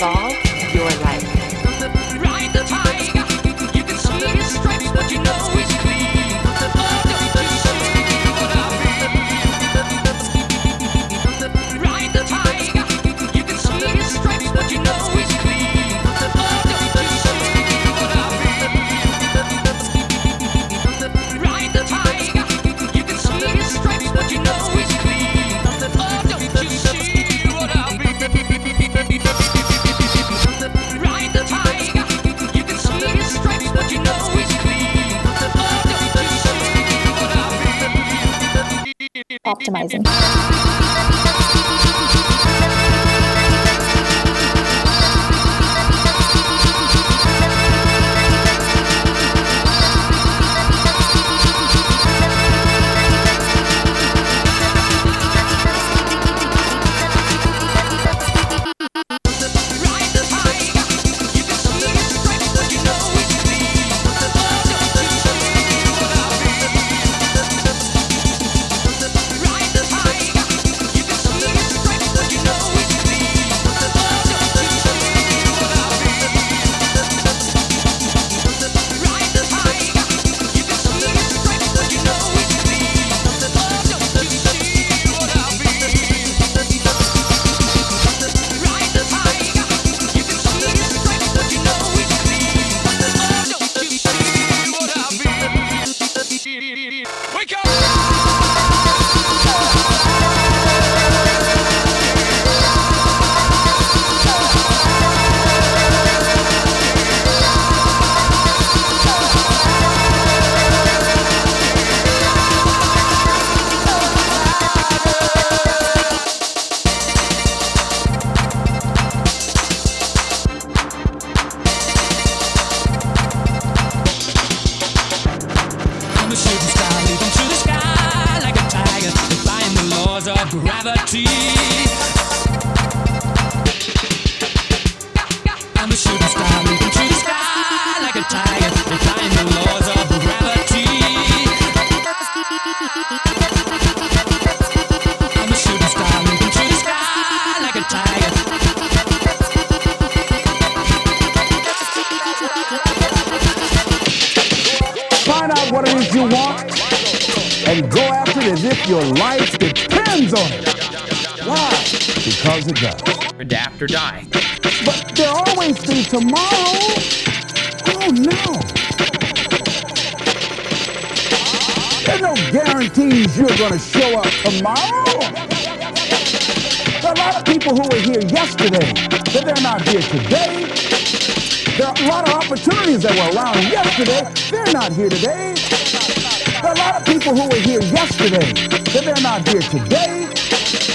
evolve your life. Ride the tiger. You can see his stripes, but you know he's clean. Oh, don't you see what I mean? Ride the tiger. You can see his stripes, but you know he's clean. Oh, don't you see what I mean? Ride the tiger. You can see his stripes, but you know he's clean. Oh, don't you see what I mean? Ride the tiger. You can see his stripes, but you know he's clean. Oh, don't you see what I mean? Optimizing. Ride the tiger. You can see his stripes, but you know he's clean. Oh, don't you see what I mean? Ride the tiger. You can see his stripes, but you know he's clean. Oh, don't you see what I mean? Ride the tiger. You can see his stripes, but you know he's clean. Oh, don't you see what I mean? Ride the tiger. You can see his stripes, but you know he's clean. Oh, don't you see what I mean? Wake up! I'm a shooting star leaping through the sky like a tiger, defying the laws of gravity. I'm a shooting star leaping through the sky like a tiger, defying the laws of gravity. I'm a shooting star leaping through the sky like a tiger. Find out what it is you want and go after it as if your life depends on it. Why? Because it does. Adapt or die. But there'll always be tomorrow. Oh no. There's no guarantees you're going to show up tomorrow. There are a lot of people who were here yesterday, but they're not here today. There are a lot of opportunities that were around yesterday. They're not here today. There are a lot of people who were here yesterday, but they're not here today.